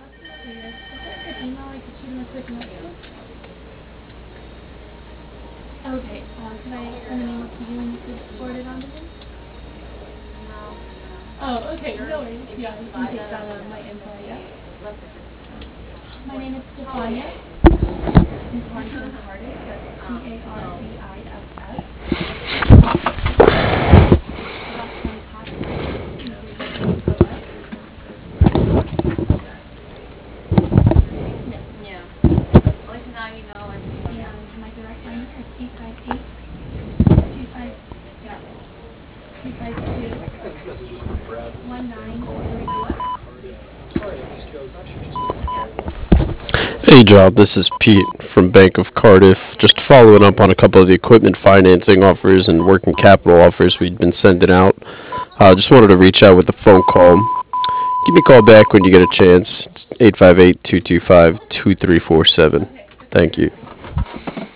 Yes. Is there a good email I could shoot him a quick note to? Okay. Could I send an email to you and you could forward it on to him? Oh, okay. No worries. Yeah, you can take down my info, yeah? My name is Stefania. I'm calling from Cardiff. That's Cardiff. About some tax questions and maybe some info. Yes. Yeah. At least now you know everything. And my direct line is 858 yeah, 252 1934. Hey Job, this is Pete from Bank of Cardiff. Just following up on a couple of the equipment financing offers and working capital offers we'd been sending out. Just wanted to reach out with a phone call. Give me a call back when you get a chance. It's 858-225-2347. Thank you.